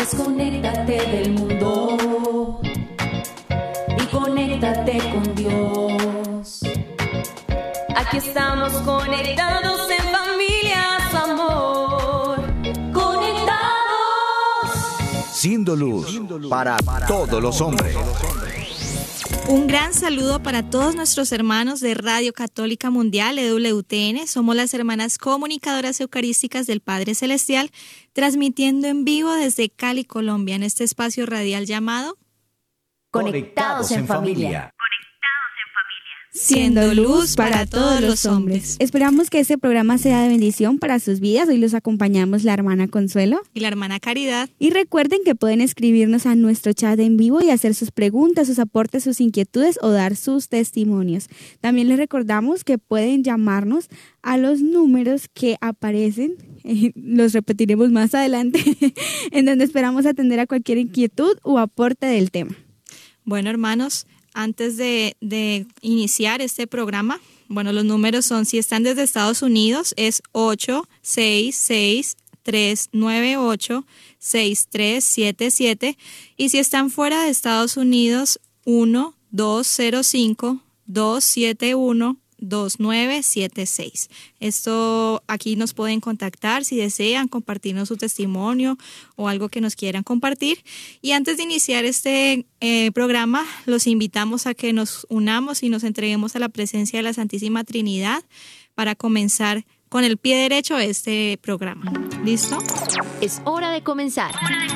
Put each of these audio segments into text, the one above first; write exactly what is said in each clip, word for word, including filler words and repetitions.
Desconéctate del mundo y conéctate con Dios. Aquí estamos conectados en familias, amor. Conectados. Siendo luz para todos los hombres. Un gran saludo para todos nuestros hermanos de Radio Católica Mundial, E W T N. Somos las hermanas comunicadoras eucarísticas del Padre Celestial, transmitiendo en vivo desde Cali, Colombia, en este espacio radial llamado Conectados en Familia. Siendo luz para todos los hombres. Esperamos que este programa sea de bendición para sus vidas. Hoy los acompañamos la hermana Consuelo y la hermana Caridad. Y recuerden que pueden escribirnos a nuestro chat en vivo y hacer sus preguntas, sus aportes, sus inquietudes o dar sus testimonios. También les recordamos que pueden llamarnos a los números que aparecen, eh, los repetiremos más adelante, en donde esperamos atender a cualquier inquietud o aporte del tema. Bueno, hermanos, antes de, de iniciar este programa, bueno, los números son, si están desde Estados Unidos, es ocho seis seis, tres nueve ocho, seis tres siete siete, y si están fuera de Estados Unidos, uno dos cero cinco, dos siete uno, dos nueve siete seis. Esto aquí nos pueden contactar si desean compartirnos su testimonio o algo que nos quieran compartir. Y antes de iniciar este eh, programa, los invitamos a que nos unamos y nos entreguemos a la presencia de la Santísima Trinidad para comenzar con el pie derecho este programa. ¿Listo? Es hora de comenzar.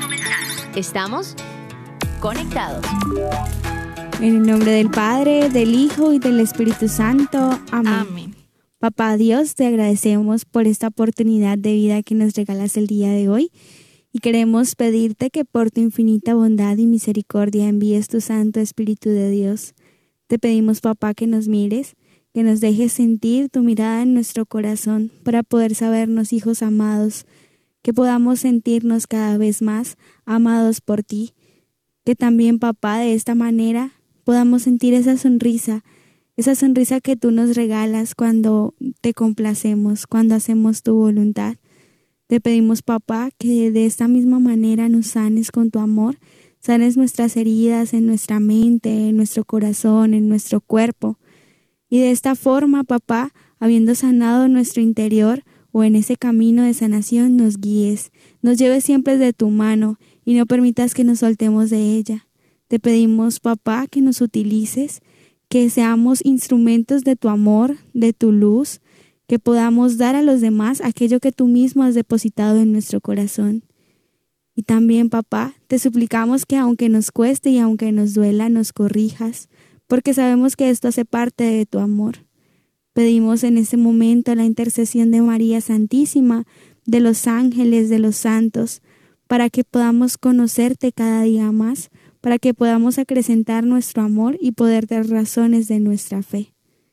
Estamos conectados. En el nombre del Padre, del Hijo y del Espíritu Santo. Amén. Amén. Papá Dios, te agradecemos por esta oportunidad de vida que nos regalas el día de hoy y queremos pedirte que por tu infinita bondad y misericordia envíes tu Santo Espíritu de Dios. Te pedimos, papá, que nos mires, que nos dejes sentir tu mirada en nuestro corazón para poder sabernos hijos amados, que podamos sentirnos cada vez más amados por ti, que también, papá, de esta manera podamos sentir esa sonrisa, esa sonrisa que tú nos regalas cuando te complacemos, cuando hacemos tu voluntad. Te pedimos, papá, que de esta misma manera nos sanes con tu amor, sanes nuestras heridas en nuestra mente, en nuestro corazón, en nuestro cuerpo. Y de esta forma, papá, habiendo sanado nuestro interior o en ese camino de sanación, nos guíes, nos lleves siempre de tu mano y no permitas que nos soltemos de ella. Te pedimos, papá, que nos utilices, que seamos instrumentos de tu amor, de tu luz, que podamos dar a los demás aquello que tú mismo has depositado en nuestro corazón. Y también, papá, te suplicamos que aunque nos cueste y aunque nos duela, nos corrijas, porque sabemos que esto hace parte de tu amor. Pedimos en este momento la intercesión de María Santísima, de los ángeles, de los santos, para que podamos conocerte cada día más, para que podamos acrecentar nuestro amor y poder dar razones de nuestra fe.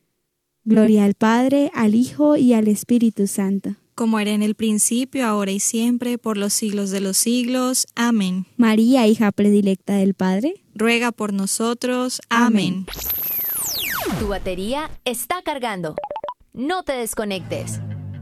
Gloria al Padre, al Hijo y al Espíritu Santo. Como era en el principio, ahora y siempre, por los siglos de los siglos. Amén. María, hija predilecta del Padre, ruega por nosotros. Amén. Tu batería está cargando. No te desconectes.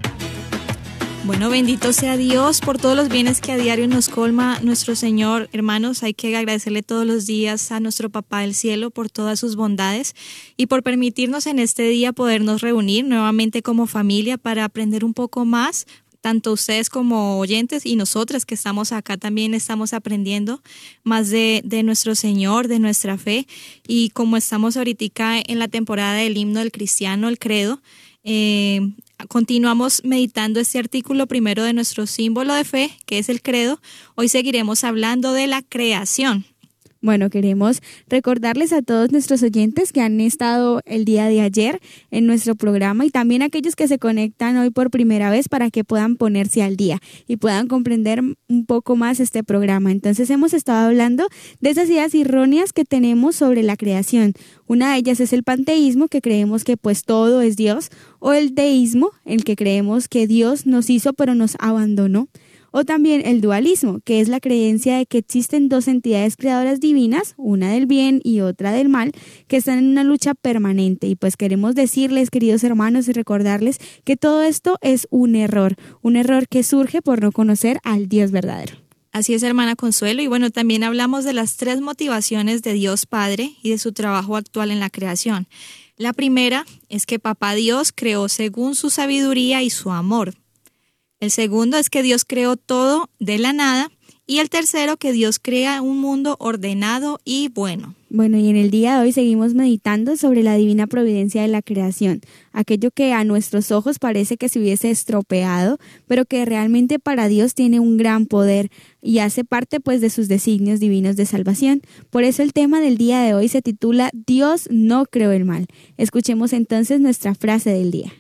Bueno, bendito sea Dios por todos los bienes que a diario nos colma nuestro Señor. Hermanos, hay que agradecerle todos los días a nuestro Papá del Cielo por todas sus bondades y por permitirnos en este día podernos reunir nuevamente como familia para aprender un poco más. Tanto ustedes como oyentes y nosotras que estamos acá también estamos aprendiendo más de, de nuestro Señor, de nuestra fe. Y como estamos ahorita en la temporada del himno del cristiano, el credo, eh, continuamos meditando este artículo primero de nuestro símbolo de fe, que es el credo. Hoy seguiremos hablando de la creación. Bueno, queremos recordarles a todos nuestros oyentes que han estado el día de ayer en nuestro programa y también a aquellos que se conectan hoy por primera vez para que puedan ponerse al día y puedan comprender un poco más este programa. Entonces hemos estado hablando de esas ideas erróneas que tenemos sobre la creación. Una de ellas es el panteísmo, que creemos que pues todo es Dios, o el deísmo, el que creemos que Dios nos hizo pero nos abandonó. O también el dualismo, que es la creencia de que existen dos entidades creadoras divinas, una del bien y otra del mal, que están en una lucha permanente. Y pues queremos decirles, queridos hermanos, y recordarles que todo esto es un error, un error que surge por no conocer al Dios verdadero. Así es, hermana Consuelo. Y bueno, también hablamos de las tres motivaciones de Dios Padre y de su trabajo actual en la creación. La primera es que Papá Dios creó según su sabiduría y su amor. El segundo es que Dios creó todo de la nada. Y el tercero, que Dios crea un mundo ordenado y bueno. Bueno, y en el día de hoy seguimos meditando sobre la divina providencia de la creación, aquello que a nuestros ojos parece que se hubiese estropeado, pero que realmente para Dios tiene un gran poder y hace parte pues de sus designios divinos de salvación. Por eso el tema del día de hoy se titula Dios no creó el mal. Escuchemos entonces nuestra frase del día.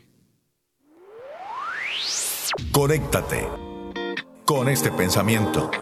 Conéctate con este pensamiento.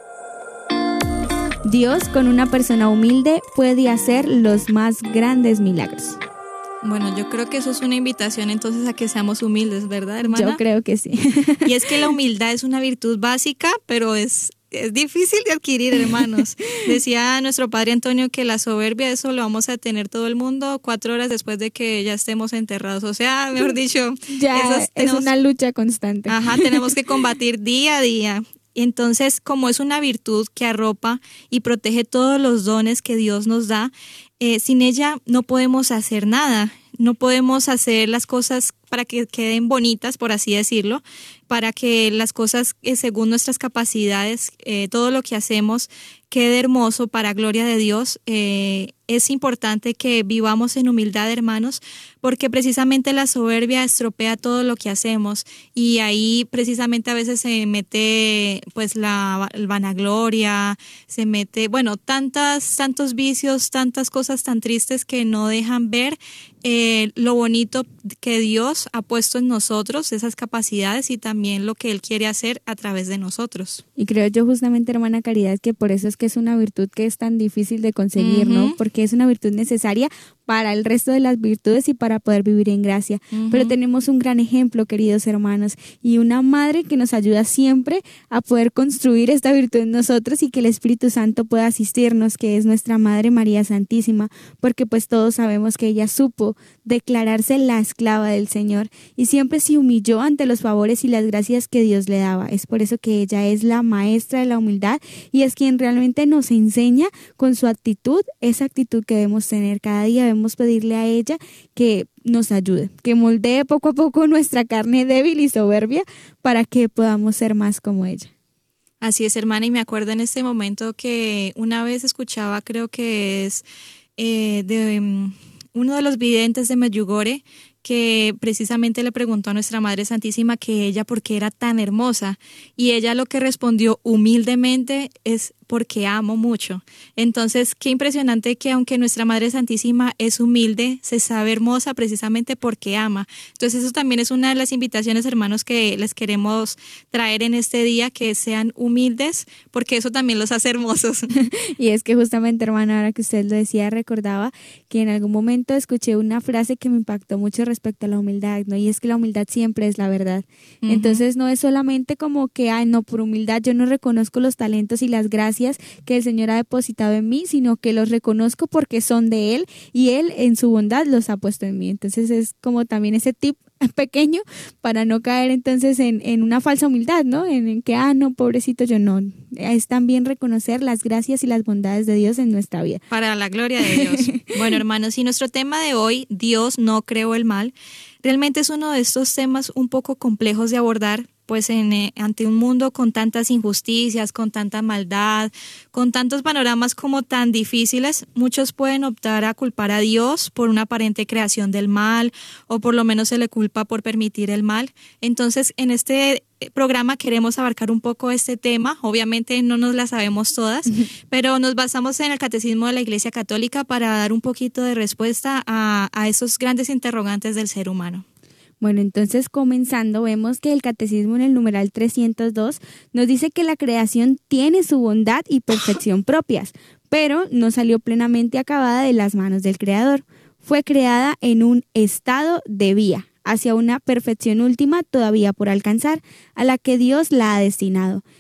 Dios con una persona humilde puede hacer los más grandes milagros. Bueno, yo creo que eso es una invitación entonces a que seamos humildes, ¿verdad, hermana? Yo creo que sí. Y es que la humildad es una virtud básica, pero es, es difícil de adquirir, hermanos. Decía nuestro padre Antonio que la soberbia, eso lo vamos a tener todo el mundo cuatro horas después de que ya estemos enterrados. O sea, mejor dicho, ya esas, tenemos, es una lucha constante. Ajá, tenemos que combatir día a día. Entonces, como es una virtud que arropa y protege todos los dones que Dios nos da, eh, sin ella no podemos hacer nada, no podemos hacer las cosas para que queden bonitas, por así decirlo, para que las cosas eh, según nuestras capacidades, eh, todo lo que hacemos quede hermoso para gloria de Dios. Eh, es importante que vivamos en humildad, hermanos, porque precisamente la soberbia estropea todo lo que hacemos y ahí precisamente a veces se mete pues la, la vanagloria, se mete, bueno, tantas, tantos vicios, tantas cosas tan tristes que no dejan ver eh, lo bonito que Dios ha puesto en nosotros, esas capacidades y también lo que Él quiere hacer a través de nosotros. Y creo yo justamente, hermana Caridad, que por eso es que es una virtud que es tan difícil de conseguir, uh-huh. ¿no? Porque es una virtud necesaria para el resto de las virtudes y para poder vivir en gracia. Uh-huh. Pero tenemos un gran ejemplo, queridos hermanos, y una madre que nos ayuda siempre a poder construir esta virtud en nosotros y que el Espíritu Santo pueda asistirnos, que es nuestra Madre María Santísima, porque pues todos sabemos que ella supo declararse la esclava del Señor y siempre se humilló ante los favores y las gracias que Dios le daba. Es por eso que ella es la maestra de la humildad y es quien realmente nos enseña con su actitud, esa actitud que debemos tener cada día. Debemos pedirle a ella que nos ayude, que moldee poco a poco nuestra carne débil y soberbia para que podamos ser más como ella. Así es, hermana, y me acuerdo en este momento que una vez escuchaba, creo que es eh, de um, uno de los videntes de Medjugorje, que precisamente le preguntó a nuestra Madre Santísima que ella por qué era tan hermosa y ella lo que respondió humildemente es porque amo mucho. Entonces, qué impresionante que aunque nuestra Madre Santísima es humilde, se sabe hermosa precisamente porque ama. Entonces, eso también es una de las invitaciones, hermanos, que les queremos traer en este día, que sean humildes, porque eso también los hace hermosos. Y es que justamente, hermana, ahora que usted lo decía, recordaba que en algún momento escuché una frase que me impactó mucho respecto a la humildad, ¿no? Y es que la humildad siempre es la verdad. Uh-huh. Entonces, no es solamente como que, ay, no, por humildad yo no reconozco los talentos y las gracias que el Señor ha depositado en mí, sino que los reconozco porque son de Él y Él en su bondad los ha puesto en mí. Entonces es como también ese tip pequeño para no caer entonces en, en una falsa humildad, ¿no? En, en que, ah, no, pobrecito yo, no. Es también reconocer las gracias y las bondades de Dios en nuestra vida. Para la gloria de Dios. Bueno, hermanos, y nuestro tema de hoy, Dios no creó el mal, realmente es uno de estos temas un poco complejos de abordar, pues en, eh, ante un mundo con tantas injusticias, con tanta maldad, con tantos panoramas como tan difíciles, muchos pueden optar a culpar a Dios por una aparente creación del mal, o por lo menos se le culpa por permitir el mal. Entonces, en este programa queremos abarcar un poco este tema. Obviamente no nos la sabemos todas, uh-huh. pero nos basamos en el Catecismo de la Iglesia Católica para dar un poquito de respuesta a, a esos grandes interrogantes del ser humano. Bueno, entonces comenzando, vemos que el Catecismo en el numeral trescientos dos nos dice que la creación tiene su bondad y perfección propias, pero no salió plenamente acabada de las manos del Creador. Fue creada en un estado de vía, hacia una perfección última todavía por alcanzar, a la que Dios la ha destinado.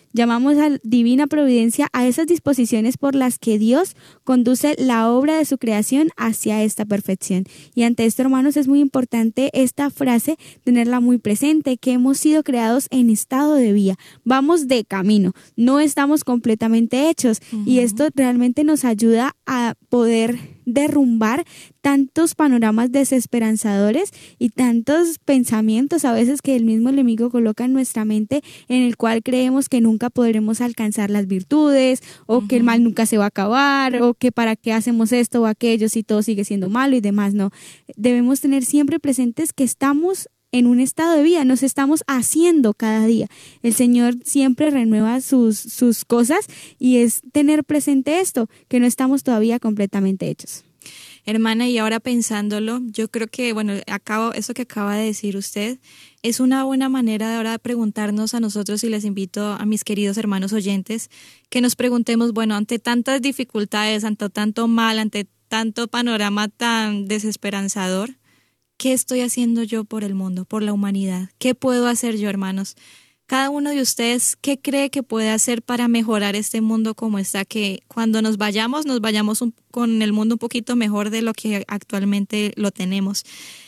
Llamamos a divina providencia a esas disposiciones por las que Dios conduce la obra de su creación hacia esta perfección. Y ante esto, hermanos, es muy importante esta frase, tenerla muy presente, que hemos sido creados en estado de vía. Vamos de camino, no estamos completamente hechos. Uh-huh. Y esto realmente nos ayuda a poder derrumbar tantos panoramas desesperanzadores y tantos pensamientos a veces que el mismo enemigo coloca en nuestra mente, en el cual creemos que nunca podremos alcanzar las virtudes, o uh-huh. que el mal nunca se va a acabar, o que para qué hacemos esto o aquello si todo sigue siendo malo y demás. No, debemos tener siempre presentes que estamos en un estado de vida, nos estamos haciendo cada día. El Señor siempre renueva sus, sus cosas, y es tener presente esto, que no estamos todavía completamente hechos. Hermana, y ahora pensándolo, yo creo que, bueno, acabo, eso que acaba de decir usted es una buena manera de ahora preguntarnos a nosotros, y les invito a mis queridos hermanos oyentes que nos preguntemos, bueno, ante tantas dificultades, ante tanto mal, ante tanto panorama tan desesperanzador, ¿qué estoy haciendo yo por el mundo, por la humanidad? ¿Qué puedo hacer yo, hermanos? Cada uno de ustedes, ¿qué cree que puede hacer para mejorar este mundo como está? Que cuando nos vayamos, nos vayamos un, con el mundo un poquito mejor de lo que actualmente lo tenemos.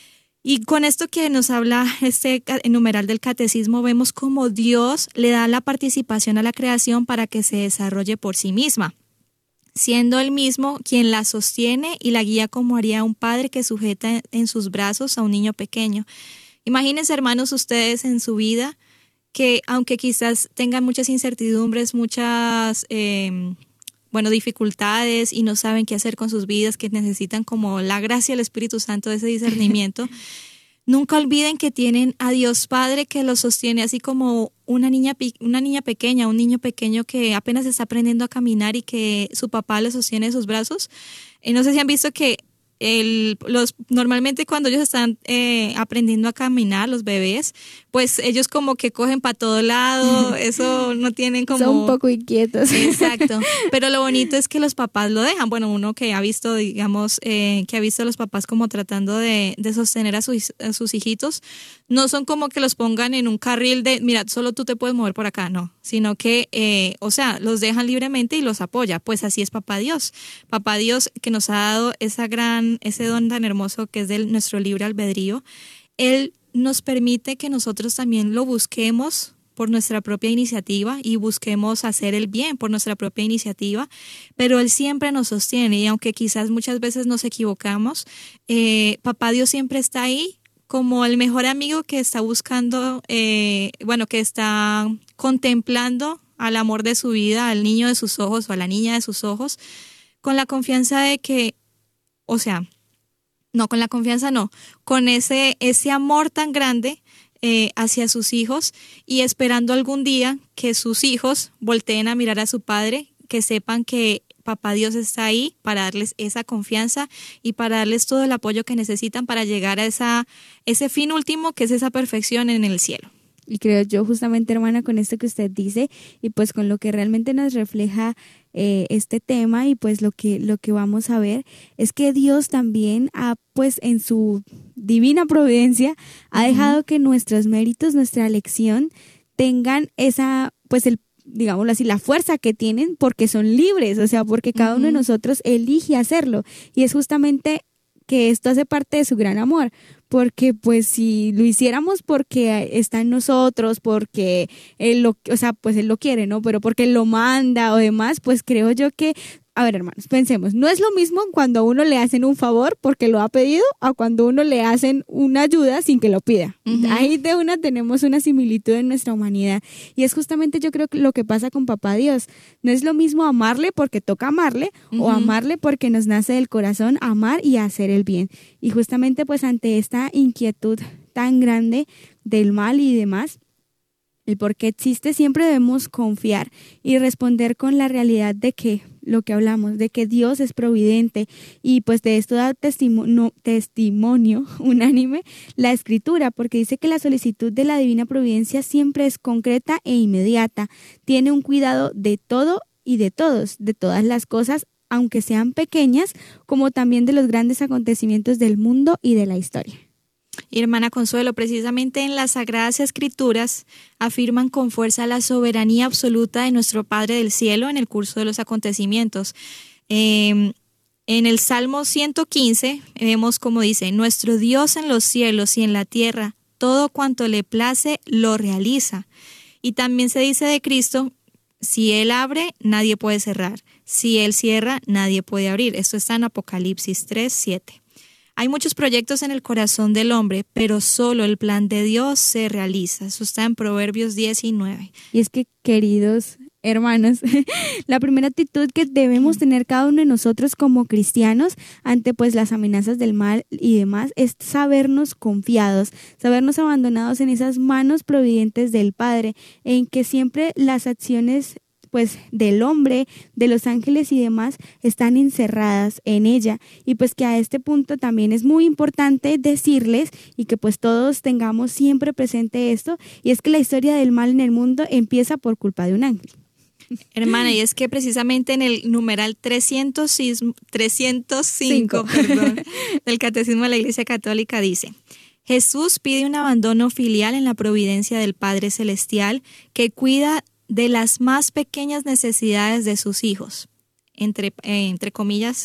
Y con esto que nos habla este numeral del catecismo, vemos cómo Dios le da la participación a la creación para que se desarrolle por sí misma, siendo él mismo quien la sostiene y la guía como haría un padre que sujeta en sus brazos a un niño pequeño. Imagínense, hermanos, ustedes en su vida, que aunque quizás tengan muchas incertidumbres, muchas eh, bueno, dificultades, y no saben qué hacer con sus vidas, que necesitan como la gracia del Espíritu Santo, de ese discernimiento, nunca olviden que tienen a Dios Padre que los sostiene, así como una niña, una niña pequeña, un niño pequeño que apenas está aprendiendo a caminar y que su papá le sostiene en sus brazos. Y no sé si han visto que el, los, normalmente cuando ellos están eh, aprendiendo a caminar, los bebés, pues ellos como que cogen para todo lado, eso no tienen como... Son un poco inquietos. Exacto, pero lo bonito es que los papás lo dejan. Bueno, uno que ha visto, digamos, eh, que ha visto a los papás como tratando de, de sostener a sus, a sus hijitos, no son como que los pongan en un carril de, mira, solo tú te puedes mover por acá, no, sino que, eh, o sea, los dejan libremente y los apoya. Pues así es Papá Dios. Papá Dios, que nos ha dado esa gran, ese don tan hermoso que es de nuestro libre albedrío, Él nos permite que nosotros también lo busquemos por nuestra propia iniciativa y busquemos hacer el bien por nuestra propia iniciativa, pero Él siempre nos sostiene, y aunque quizás muchas veces nos equivocamos, eh, Papá Dios siempre está ahí como el mejor amigo que está buscando, eh, bueno, que está contemplando al amor de su vida, al niño de sus ojos o a la niña de sus ojos, con la confianza de que, o sea, no, con la confianza no, con ese, ese amor tan grande eh, hacia sus hijos, y esperando algún día que sus hijos volteen a mirar a su padre, que sepan que Papá Dios está ahí para darles esa confianza y para darles todo el apoyo que necesitan para llegar a esa, ese fin último, que es esa perfección en el cielo. Y creo yo, justamente, hermana, con esto que usted dice, y pues con lo que realmente nos refleja eh, este tema, y pues lo que, lo que vamos a ver, es que Dios también ha, pues en su divina providencia, ha dejado uh-huh. que nuestros méritos, nuestra elección, tengan esa, pues el digámoslo así, la fuerza que tienen, porque son libres, o sea, porque cada uh-huh. uno de nosotros elige hacerlo, y es justamente que esto hace parte de su gran amor, porque pues si lo hiciéramos porque está en nosotros, porque él lo, o sea, pues él lo quiere, ¿no? Pero porque él lo manda o demás, pues creo yo que, a ver, hermanos, pensemos, no es lo mismo cuando a uno le hacen un favor porque lo ha pedido, a cuando a uno le hacen una ayuda sin que lo pida. Uh-huh. Ahí de una tenemos una similitud en nuestra humanidad, y es justamente, yo creo, que lo que pasa con Papá Dios. No es lo mismo amarle porque toca amarle, uh-huh. o amarle porque nos nace del corazón amar y hacer el bien. Y justamente pues ante esta inquietud tan grande del mal y demás, el por qué existe, siempre debemos confiar y responder con la realidad de que lo que hablamos, de que Dios es providente, y pues de esto da testimonio, testimonio unánime la Escritura, porque dice que la solicitud de la divina providencia siempre es concreta e inmediata, tiene un cuidado de todo y de todos, de todas las cosas, aunque sean pequeñas, como también de los grandes acontecimientos del mundo y de la historia. Y hermana Consuelo, precisamente en las Sagradas Escrituras afirman con fuerza la soberanía absoluta de nuestro Padre del Cielo en el curso de los acontecimientos. Eh, en el Salmo ciento quince vemos como dice, nuestro Dios en los cielos y en la tierra, todo cuanto le place lo realiza. Y también se dice de Cristo, si Él abre, nadie puede cerrar. Si Él cierra, nadie puede abrir. Esto está en Apocalipsis tres, siete. Hay muchos proyectos en el corazón del hombre, pero solo el plan de Dios se realiza. Eso está en Proverbios diecinueve. Y es que, queridos hermanos, la primera actitud que debemos tener cada uno de nosotros como cristianos ante pues las amenazas del mal y demás es sabernos confiados, sabernos abandonados en esas manos providentes del Padre, en que siempre las acciones pues del hombre, de los ángeles y demás están encerradas en ella, y pues que a este punto también es muy importante decirles y que pues todos tengamos siempre presente esto, y es que la historia del mal en el mundo empieza por culpa de un ángel. Hermana, y es que precisamente en el numeral trescientos cinco perdón, del Catecismo de la Iglesia Católica dice: Jesús pide un abandono filial en la providencia del Padre Celestial que cuida de las más pequeñas necesidades de sus hijos. Entre, eh, entre comillas,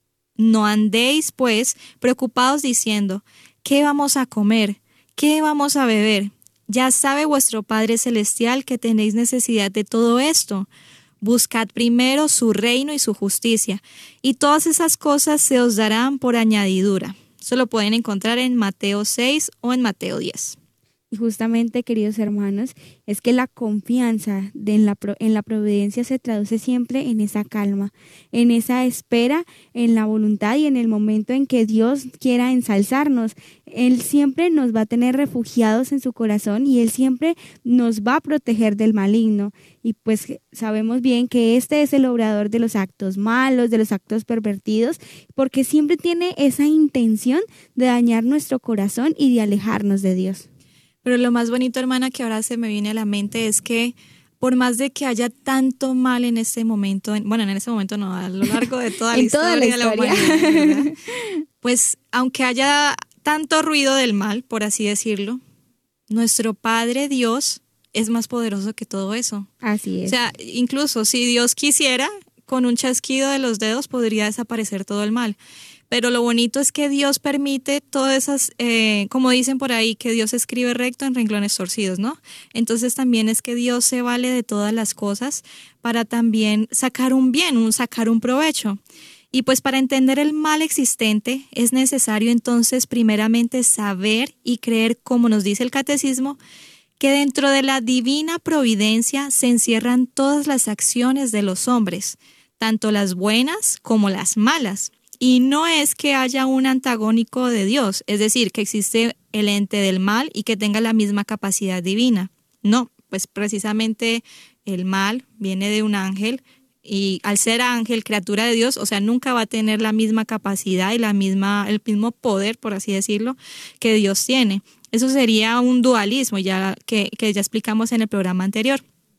no andéis pues preocupados diciendo, ¿qué vamos a comer? ¿Qué vamos a beber? Ya sabe vuestro Padre Celestial que tenéis necesidad de todo esto. Buscad primero su reino y su justicia, y todas esas cosas se os darán por añadidura. Eso lo pueden encontrar en Mateo seis o en Mateo diez. Y justamente, queridos hermanos, es que la confianza de en, la, en la providencia se traduce siempre en esa calma, en esa espera, en la voluntad y en el momento en que Dios quiera ensalzarnos. Él siempre nos va a tener refugiados en su corazón y Él siempre nos va a proteger del maligno. Y pues sabemos bien que este es el obrador de los actos malos, de los actos pervertidos, porque siempre tiene esa intención de dañar nuestro corazón y de alejarnos de Dios. Pero lo más bonito, hermana, que ahora se me viene a la mente es que por más de que haya tanto mal en este momento, en, bueno, en este momento no, a lo largo de toda la en historia, toda la historia. de la humanidad, ¿verdad? Pues aunque haya tanto ruido del mal, por así decirlo, nuestro Padre Dios es más poderoso que todo eso. Así es. O sea, incluso si Dios quisiera, con un chasquido de los dedos podría desaparecer todo el mal. Pero lo bonito es que Dios permite todas esas, eh, como dicen por ahí, que Dios escribe recto en renglones torcidos, ¿no? Entonces también es que Dios se vale de todas las cosas para también sacar un bien, un sacar un provecho. Y pues para entender el mal existente es necesario entonces primeramente saber y creer, como nos dice el Catecismo, que dentro de la divina providencia se encierran todas las acciones de los hombres, tanto las buenas como las malas. Y no es que haya un antagónico de Dios, es decir, que existe el ente del mal y que tenga la misma capacidad divina. No, pues precisamente el mal viene de un ángel y al ser ángel, criatura de Dios, o sea, nunca va a tener la misma capacidad y la misma, el mismo poder, por así decirlo, que Dios tiene. Eso sería un dualismo ya que, que ya explicamos en el programa anterior.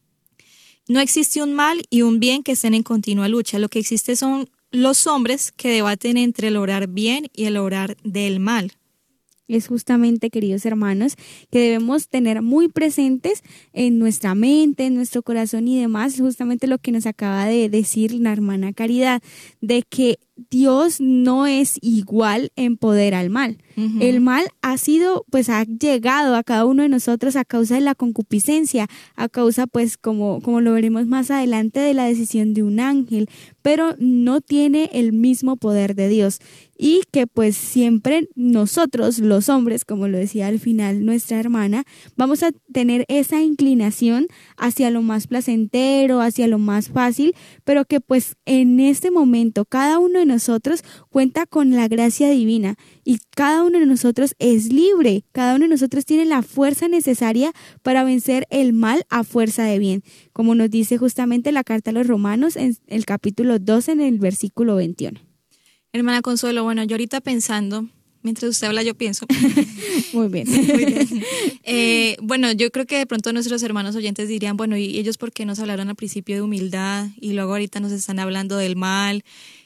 No existe un mal y un bien que estén en continua lucha. Lo que existe son los hombres que debaten entre el obrar bien y el obrar del mal. Es justamente, queridos hermanos, que debemos tener muy presentes en nuestra mente, en nuestro corazón y demás, justamente lo que nos acaba de decir la hermana Caridad, de que Dios no es igual en poder al mal. Uh-huh. El mal ha sido, pues ha llegado a cada uno de nosotros a causa de la concupiscencia, a causa, pues como, como lo veremos más adelante, de la decisión de un ángel, pero no tiene el mismo poder de Dios. Y que pues siempre nosotros, los hombres, como lo decía al final nuestra hermana, vamos a tener esa inclinación hacia lo más placentero, hacia lo más fácil, pero que pues en este momento cada uno de nosotros cuenta con la gracia divina y cada uno de nosotros es libre, cada uno de nosotros tiene la fuerza necesaria para vencer el mal a fuerza de bien, como nos dice justamente la carta a los Romanos en el capítulo doce en el versículo veintiuno. Hermana Consuelo, bueno, yo ahorita pensando, mientras usted habla yo pienso. Muy bien. Muy bien. Eh, bueno, yo creo que de pronto nuestros hermanos oyentes dirían, bueno, ¿y ellos por qué nos hablaron al principio de humildad y luego ahorita nos están hablando del mal?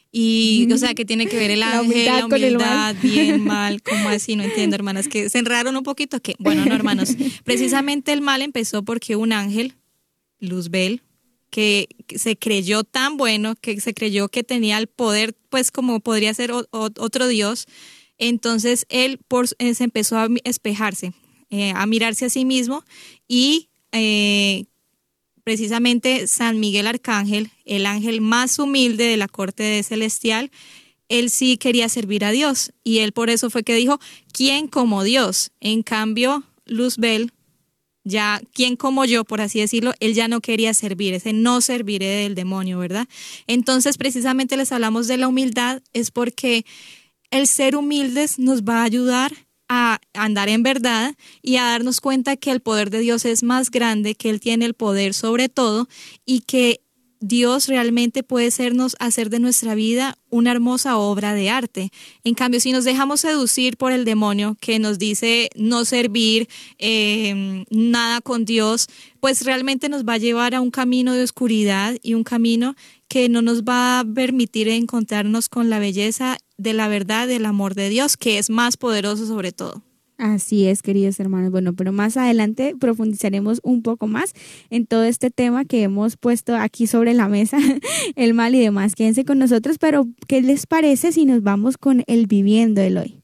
Y, o sea, ¿qué tiene que ver el La ángel, humildad la con el humildad, mal. bien, mal? ¿Cómo así? No entiendo, hermanas, que se enredaron un poquito. Que Bueno, no, hermanos, precisamente el mal empezó porque un ángel, Luzbel, que se creyó tan bueno, que se creyó que tenía el poder, pues como podría ser o, o, otro Dios, entonces él por, eh, se empezó a espejarse, eh, a mirarse a sí mismo y eh, precisamente San Miguel Arcángel, el ángel más humilde de la corte celestial, él sí quería servir a Dios y él por eso fue que dijo, ¿quién como Dios? En cambio, Luzbel, ya, ¿quién como yo, por así decirlo? Él ya no quería servir, ese no serviré del demonio, ¿verdad? Entonces, precisamente les hablamos de la humildad, es porque el ser humildes nos va a ayudar a andar en verdad y a darnos cuenta que el poder de Dios es más grande, que Él tiene el poder sobre todo y que Dios realmente puede sernos, hacer de nuestra vida una hermosa obra de arte. En cambio, si nos dejamos seducir por el demonio que nos dice no servir eh, nada con Dios, pues realmente nos va a llevar a un camino de oscuridad y un camino que no nos va a permitir encontrarnos con la belleza de la verdad del amor de Dios, que es más poderoso sobre todo. Así es, queridos hermanos. Bueno, pero más adelante profundizaremos un poco más en todo este tema que hemos puesto aquí sobre la mesa, el mal y demás. Quédense con nosotros, pero ¿qué les parece si nos vamos con el viviendo el hoy?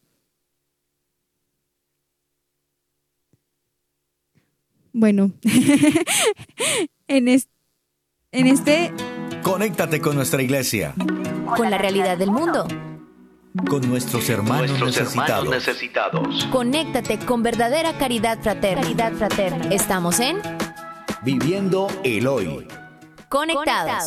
Bueno, en, es, en este... Conéctate con nuestra iglesia, Con la realidad del mundo. con nuestros hermanos Nuestros necesitados. hermanos necesitados. Conéctate con verdadera caridad fraterna. Caridad fraterna. Estamos en Viviendo el hoy. Conectados.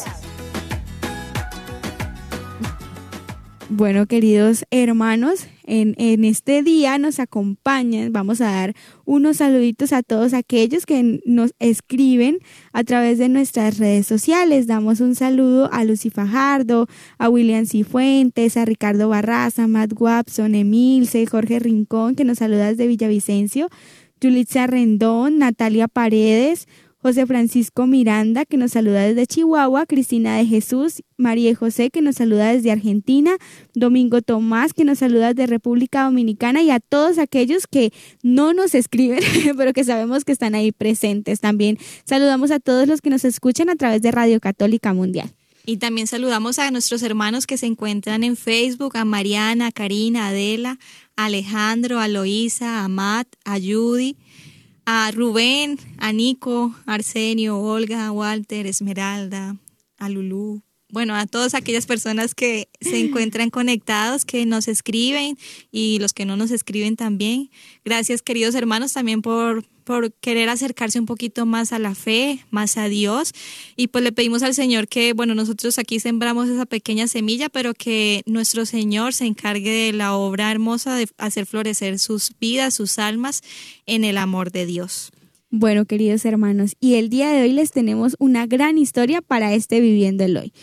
Bueno, queridos hermanos, en, en este día nos acompañan, vamos a dar unos saluditos a todos aquellos que nos escriben a través de nuestras redes sociales. Damos un saludo a Lucy Fajardo, a William Cifuentes, a Ricardo Barraza, a Matt Watson, Emilce, Jorge Rincón, que nos saluda desde Villavicencio, Yulitza Rendón, Natalia Paredes, José Francisco Miranda, que nos saluda desde Chihuahua, Cristina de Jesús, María José, que nos saluda desde Argentina, Domingo Tomás, que nos saluda desde República Dominicana, y a todos aquellos que no nos escriben, pero que sabemos que están ahí presentes. También saludamos a todos los que nos escuchan a través de Radio Católica Mundial. Y también saludamos a nuestros hermanos que se encuentran en Facebook, a Mariana, a Karina, a Adela, a Alejandro, a Loísa, a Matt, a Judy, a Rubén, a Nico, a Arsenio, Olga, a Walter, Esmeralda, a Lulú. Bueno, a todas aquellas personas que se encuentran conectados, que nos escriben y los que no nos escriben también. Gracias, queridos hermanos, también por, por querer acercarse un poquito más a la fe, más a Dios. Y pues le pedimos al Señor que, bueno, nosotros aquí sembramos esa pequeña semilla, pero que nuestro Señor se encargue de la obra hermosa de hacer florecer sus vidas, sus almas en el amor de Dios. Bueno, queridos hermanos, y el día de hoy les tenemos una gran historia para este Viviendo el Hoy.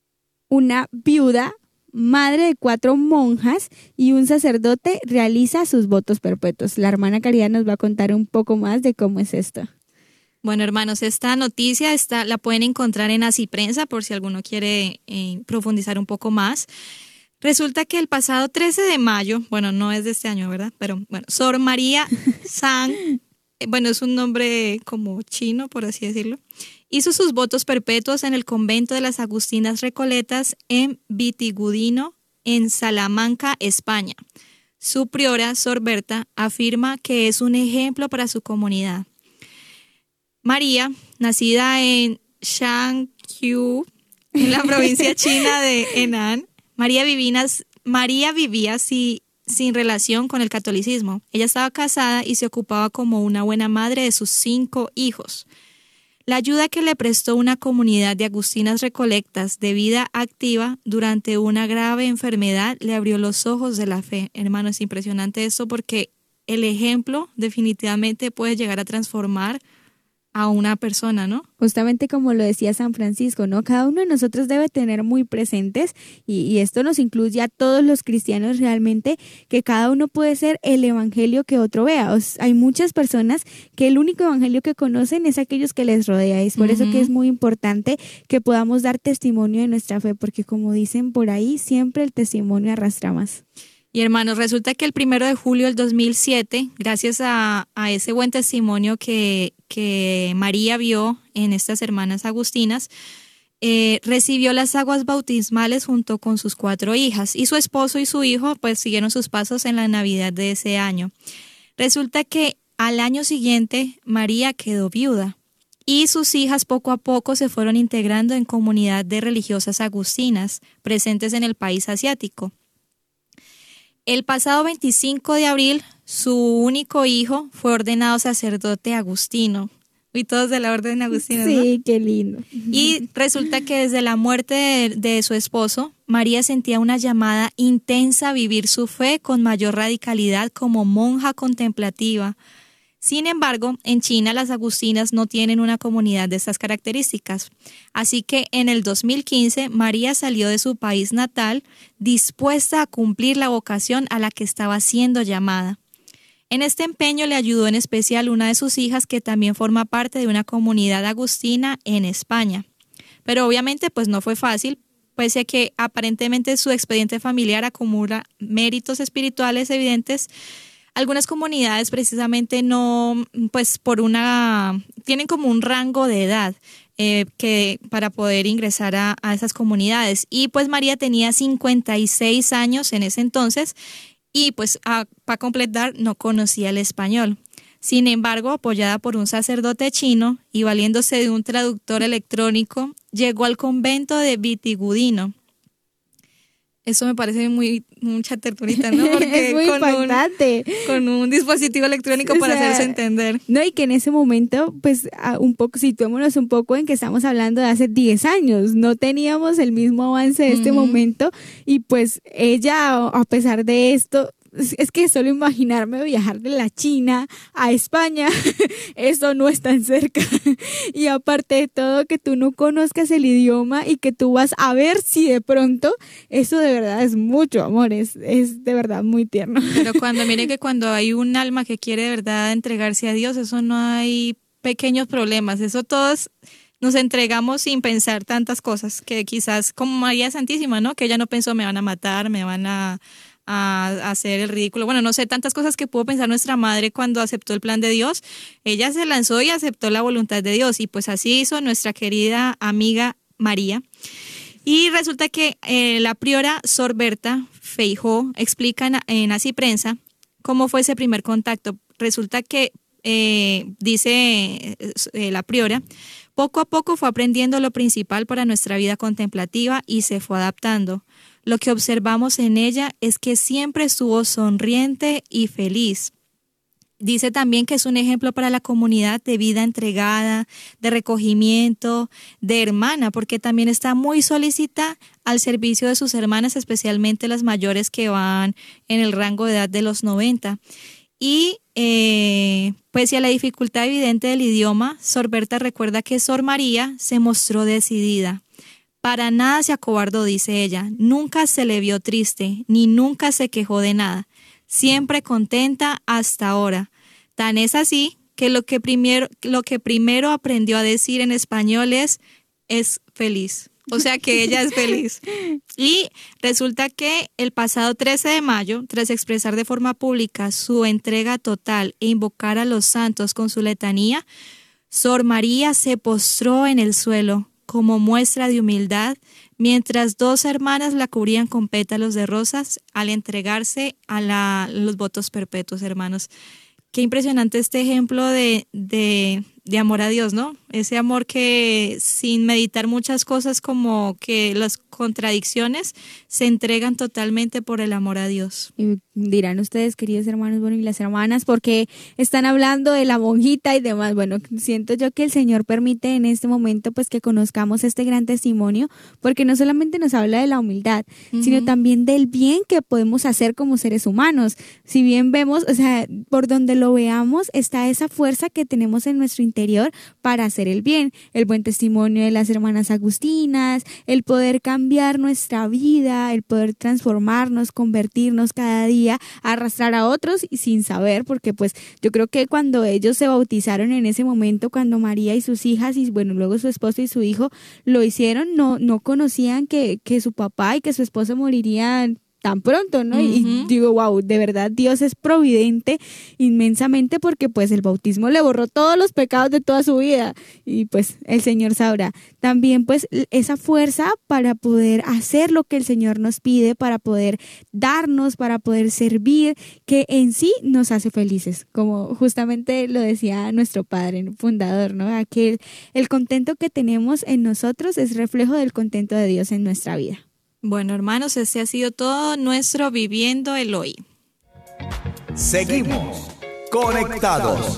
Una viuda, madre de cuatro monjas y un sacerdote realiza sus votos perpetuos. La hermana Caridad nos va a contar un poco más de cómo es esto. Bueno, hermanos, esta noticia está, la pueden encontrar en Así Prensa por si alguno quiere eh, profundizar un poco más. Resulta que el pasado trece de mayo, bueno, no es de este año, ¿verdad? Pero bueno, Sor María San, bueno, es un nombre como chino, por así decirlo, hizo sus votos perpetuos en el convento de las Agustinas Recoletas en Vitigudino, en Salamanca, España. Su priora, Sor Berta, afirma que es un ejemplo para su comunidad. María, nacida en Shangqiu, en la provincia china de Henan, María vivía, María vivía sí, sin relación con el catolicismo. Ella estaba casada y se ocupaba como una buena madre de sus cinco hijos. La ayuda que le prestó una comunidad de agustinas recolectas de vida activa durante una grave enfermedad le abrió los ojos de la fe. Hermano, es impresionante esto porque el ejemplo definitivamente puede llegar a transformar a una persona, ¿no? Justamente como lo decía San Francisco, ¿no? Cada uno de nosotros debe tener muy presentes, y, y esto nos incluye a todos los cristianos realmente, que cada uno puede ser el evangelio que otro vea. O sea, hay muchas personas que el único evangelio que conocen es aquellos que les rodea. Es por uh-huh. eso que es muy importante que podamos dar testimonio de nuestra fe, porque como dicen por ahí, siempre el testimonio arrastra más. Y hermanos, resulta que el primero de julio del dos mil siete, gracias a, a ese buen testimonio que, que María vio en estas hermanas agustinas, eh, recibió las aguas bautismales junto con sus cuatro hijas, y su esposo y su hijo pues siguieron sus pasos en la Navidad de ese año. Resulta que al año siguiente María quedó viuda, y sus hijas poco a poco se fueron integrando en comunidad de religiosas agustinas presentes en el país asiático. El pasado veinticinco de abril, su único hijo fue ordenado sacerdote agustino. Y todos de la orden agustina, sí, ¿no? Sí, qué lindo. Y resulta que desde la muerte de, de su esposo, María sentía una llamada intensa a vivir su fe con mayor radicalidad como monja contemplativa. Sin embargo, en China las agustinas no tienen una comunidad de estas características. Así que en el dos mil quince, María salió de su país natal dispuesta a cumplir la vocación a la que estaba siendo llamada. En este empeño le ayudó en especial una de sus hijas, que también forma parte de una comunidad agustina en España. Pero obviamente pues no fue fácil, pese a que aparentemente su expediente familiar acumula méritos espirituales evidentes. Algunas comunidades precisamente no, pues por una, tienen como un rango de edad eh, que para poder ingresar a, a esas comunidades. Y pues María tenía cincuenta y seis años en ese entonces, y pues para completar no conocía el español. Sin embargo, apoyada por un sacerdote chino y valiéndose de un traductor electrónico, llegó al convento de Vitigudino. Eso me parece muy mucha ternurita, ¿no? Porque es muy con impactante. Un, con un dispositivo electrónico o para sea, hacerse entender. No, y que en ese momento, pues, un poco, situémonos un poco en que estamos hablando de hace diez años. No teníamos el mismo avance de este uh-huh. momento, y pues ella, a pesar de esto, es que solo imaginarme viajar de la China a España, eso no es tan cerca. Y aparte de todo, que tú no conozcas el idioma y que tú vas a ver si de pronto, eso de verdad es mucho amor, es, es de verdad muy tierno. Pero cuando, mire que cuando hay un alma que quiere de verdad entregarse a Dios, eso no hay pequeños problemas, eso todos nos entregamos sin pensar tantas cosas, que quizás como María Santísima, ¿no? Que ella no pensó me van a matar, me van a... a hacer el ridículo, bueno, no sé, tantas cosas que pudo pensar nuestra madre cuando aceptó el plan de Dios. Ella se lanzó y aceptó la voluntad de Dios, y pues así hizo nuestra querida amiga María. Y resulta que eh, la priora Sor Berta Feijó explica en, en Así Prensa cómo fue ese primer contacto. Resulta que, eh, dice eh, la priora, poco a poco fue aprendiendo lo principal para nuestra vida contemplativa y se fue adaptando. Lo que observamos en ella es que siempre estuvo sonriente y feliz. Dice también que es un ejemplo para la comunidad de vida entregada, de recogimiento, de hermana, porque también está muy solícita al servicio de sus hermanas, especialmente las mayores que van en el rango de edad de los noventa. Y eh, pese a la dificultad evidente del idioma, Sor Berta recuerda que Sor María se mostró decidida. Para nada se acobardó, dice ella, nunca se le vio triste, ni nunca se quejó de nada, siempre contenta hasta ahora. Tan es así que lo que primero, lo que primero aprendió a decir en español es, es feliz. O sea que ella es feliz. Y resulta que el pasado trece de mayo, tras expresar de forma pública su entrega total e invocar a los santos con su letanía, Sor María se postró en el suelo como muestra de humildad, mientras dos hermanas la cubrían con pétalos de rosas al entregarse a la, los votos perpetuos, hermanos. Qué impresionante este ejemplo de, de, de amor a Dios, ¿no? Ese amor que sin meditar muchas cosas como que las contradicciones se entregan totalmente por el amor a Dios. Y dirán ustedes, queridos hermanos, bueno, y las hermanas, porque están hablando de la monjita y demás. Bueno, siento yo que el Señor permite en este momento pues que conozcamos este gran testimonio, porque no solamente nos habla de la humildad, uh-huh. sino también del bien que podemos hacer como seres humanos. Si bien vemos, o sea, por donde lo veamos, está esa fuerza que tenemos en nuestro interior interior para hacer el bien. El buen testimonio de las hermanas agustinas, el poder cambiar nuestra vida, el poder transformarnos, convertirnos cada día, arrastrar a otros y sin saber, porque pues yo creo que cuando ellos se bautizaron en ese momento, cuando María y sus hijas y bueno, luego su esposo y su hijo lo hicieron, no, no conocían que, que su papá y que su esposo morirían tan pronto, ¿no? Uh-huh. Y digo, wow, de verdad Dios es providente inmensamente porque pues el bautismo le borró todos los pecados de toda su vida y pues el Señor sabrá. También pues esa fuerza para poder hacer lo que el Señor nos pide, para poder darnos, para poder servir, que en sí nos hace felices, como justamente lo decía nuestro padre fundador, ¿no? Aquel, el contento que tenemos en nosotros es reflejo del contento de Dios en nuestra vida. Bueno, hermanos, este ha sido todo nuestro Viviendo el Hoy. Seguimos conectados.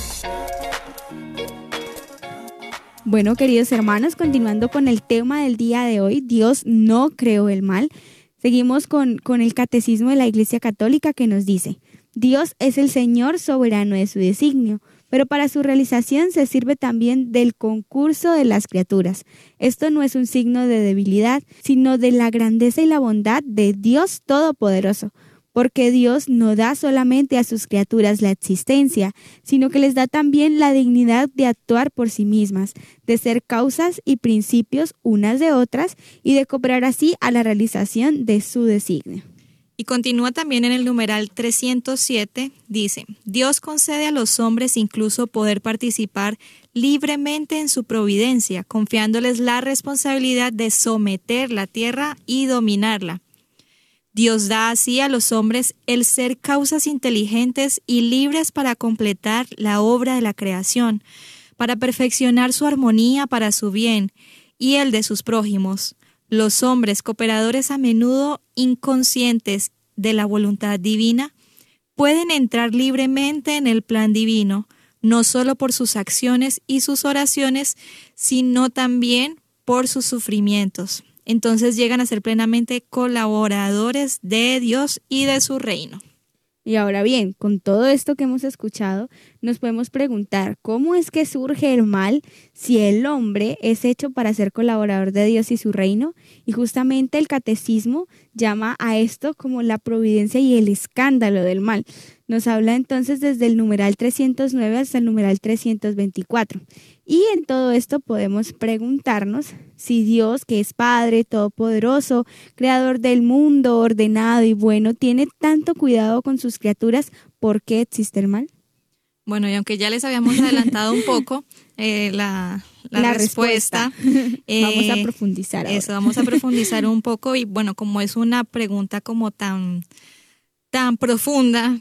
Bueno, queridos hermanos, continuando con el tema del día de hoy, Dios no creó el mal. Seguimos con, con el catecismo de la Iglesia Católica que nos dice: Dios es el Señor soberano de su designio, pero para su realización se sirve también del concurso de las criaturas. Esto no es un signo de debilidad, sino de la grandeza y la bondad de Dios Todopoderoso, porque Dios no da solamente a sus criaturas la existencia, sino que les da también la dignidad de actuar por sí mismas, de ser causas y principios unas de otras y de cooperar así a la realización de su designio. Y continúa también en el numeral trescientos siete, dice: Dios concede a los hombres incluso poder participar libremente en su providencia, confiándoles la responsabilidad de someter la tierra y dominarla. Dios da así a los hombres el ser causas inteligentes y libres para completar la obra de la creación, para perfeccionar su armonía para su bien y el de sus prójimos. Los hombres, cooperadores a menudo inconscientes de la voluntad divina, pueden entrar libremente en el plan divino, no solo por sus acciones y sus oraciones, sino también por sus sufrimientos. Entonces llegan a ser plenamente colaboradores de Dios y de su reino. Y ahora bien, con todo esto que hemos escuchado, nos podemos preguntar, ¿cómo es que surge el mal si el hombre es hecho para ser colaborador de Dios y su reino? Y justamente el catecismo llama a esto como la providencia y el escándalo del mal. Nos habla entonces desde el numeral trescientos nueve hasta el numeral trescientos veinticuatro. Y en todo esto podemos preguntarnos si Dios, que es Padre Todopoderoso, Creador del mundo, ordenado y bueno, tiene tanto cuidado con sus criaturas, ¿por qué existe el mal? Bueno, y aunque ya les habíamos adelantado un poco eh, la, la, la respuesta, respuesta. Eh, vamos a profundizar ahora. Eso, vamos a profundizar un poco y bueno, como es una pregunta como tan, tan profunda,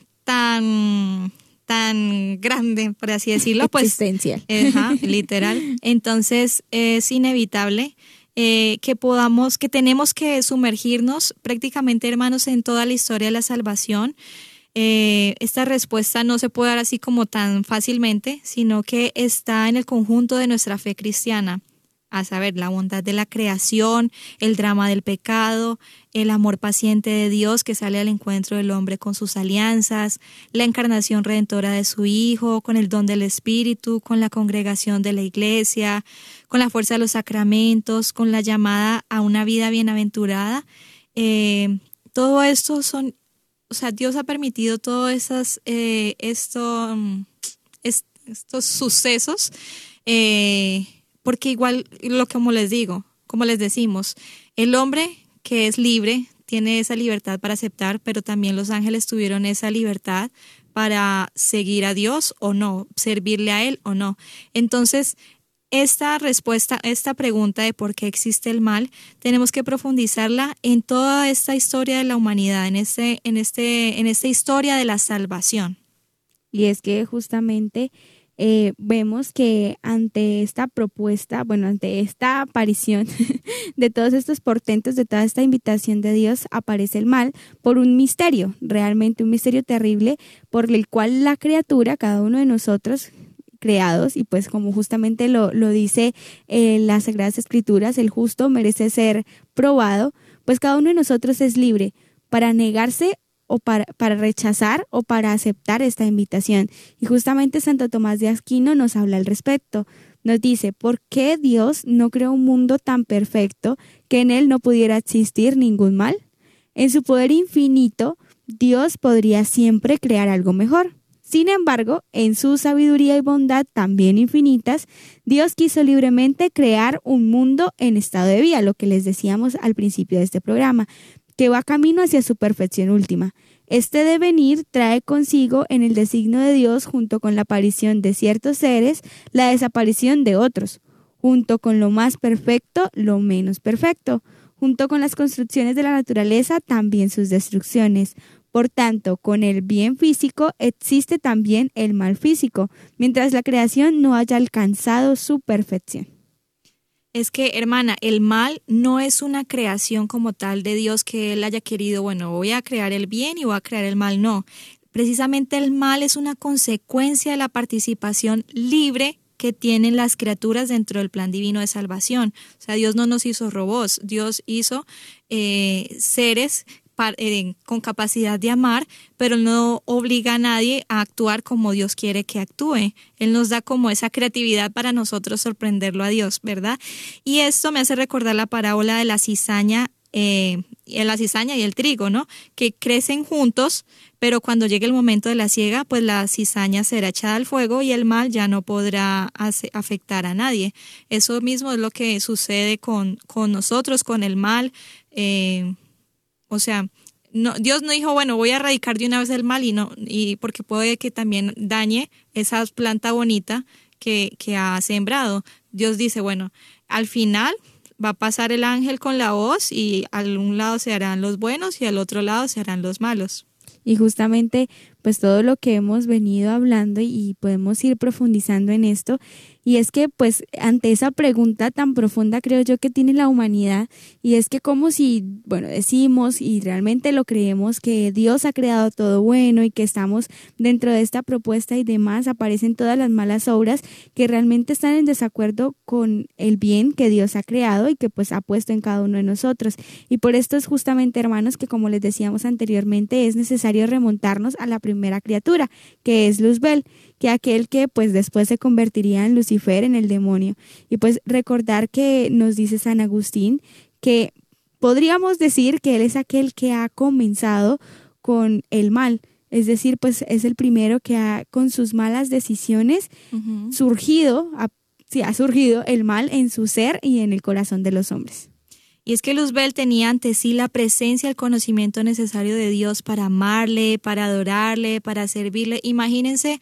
tan... tan grande, por así decirlo, pues existencial. Ajá, literal. Entonces es inevitable eh, que podamos, que tenemos que sumergirnos prácticamente, hermanos, en toda la historia de la salvación. Eh, esta respuesta no se puede dar así como tan fácilmente, sino que está en el conjunto de nuestra fe cristiana. A saber, la bondad de la creación, el drama del pecado, el amor paciente de Dios que sale al encuentro del hombre con sus alianzas, la encarnación redentora de su Hijo, con el don del Espíritu, con la congregación de la Iglesia, con la fuerza de los sacramentos, con la llamada a una vida bienaventurada. Eh, todo esto son, o sea, Dios ha permitido todos esas, eh, esto, est, estos sucesos, eh, porque igual, lo como les digo, como les decimos, el hombre que es libre tiene esa libertad para aceptar, pero también los ángeles tuvieron esa libertad para seguir a Dios o no, servirle a Él o no. Entonces, esta respuesta, esta pregunta de por qué existe el mal, tenemos que profundizarla en toda esta historia de la humanidad, en este, en este, en esta historia de la salvación. Y es que justamente Eh, vemos que ante esta propuesta, bueno, ante esta aparición de todos estos portentos, de toda esta invitación de Dios, aparece el mal por un misterio, realmente un misterio terrible, por el cual la criatura, cada uno de nosotros creados, y pues como justamente lo, lo dice eh, las Sagradas Escrituras, el justo merece ser probado, pues cada uno de nosotros es libre para negarse o para, para rechazar o para aceptar esta invitación. Y justamente Santo Tomás de Aquino nos habla al respecto. Nos dice, ¿por qué Dios no creó un mundo tan perfecto que en él no pudiera existir ningún mal? En su poder infinito, Dios podría siempre crear algo mejor. Sin embargo, en su sabiduría y bondad también infinitas, Dios quiso libremente crear un mundo en estado de vía, lo que les decíamos al principio de este programa, que va camino hacia su perfección última. Este devenir trae consigo en el designio de Dios, junto con la aparición de ciertos seres, la desaparición de otros, junto con lo más perfecto, lo menos perfecto, junto con las construcciones de la naturaleza, también sus destrucciones. Por tanto, con el bien físico existe también el mal físico, mientras la creación no haya alcanzado su perfección. Es que, hermana, el mal no es una creación como tal de Dios que Él haya querido, bueno, voy a crear el bien y voy a crear el mal, no. Precisamente el mal es una consecuencia de la participación libre que tienen las criaturas dentro del plan divino de salvación. O sea, Dios no nos hizo robots, Dios hizo eh, seres con capacidad de amar, pero no obliga a nadie a actuar como Dios quiere que actúe. Él nos da como esa creatividad para nosotros sorprenderlo a Dios, ¿verdad? Y esto me hace recordar la parábola de la cizaña, eh, la cizaña y el trigo, ¿no? Que crecen juntos, pero cuando llegue el momento de la siega, pues la cizaña será echada al fuego y el mal ya no podrá hace, afectar a nadie. Eso mismo es lo que sucede con, con nosotros, con el mal, eh, O sea, no, Dios no dijo, bueno, voy a erradicar de una vez el mal y no, y porque puede que también dañe esa planta bonita que, que ha sembrado. Dios dice, bueno, al final va a pasar el ángel con la hoz y al un lado se harán los buenos y al otro lado se harán los malos. Y justamente pues todo lo que hemos venido hablando y podemos ir profundizando en esto, y es que pues ante esa pregunta tan profunda creo yo que tiene la humanidad, y es que como si, bueno, decimos y realmente lo creemos que Dios ha creado todo bueno y que estamos dentro de esta propuesta y demás, aparecen todas las malas obras que realmente están en desacuerdo con el bien que Dios ha creado y que pues ha puesto en cada uno de nosotros. Y por esto es justamente, hermanos, que como les decíamos anteriormente, es necesario remontarnos a la primera criatura, que es Luzbel, que aquel que pues después se convertiría en Lucifer, en el demonio. Y pues recordar que nos dice San Agustín que podríamos decir que él es aquel que ha comenzado con el mal, es decir, pues es el primero que ha, con sus malas decisiones, uh-huh. surgido, ha, sí, ha surgido el mal en su ser y en el corazón de los hombres. Y es que Luzbel tenía ante sí la presencia, el conocimiento necesario de Dios para amarle, para adorarle, para servirle. Imagínense,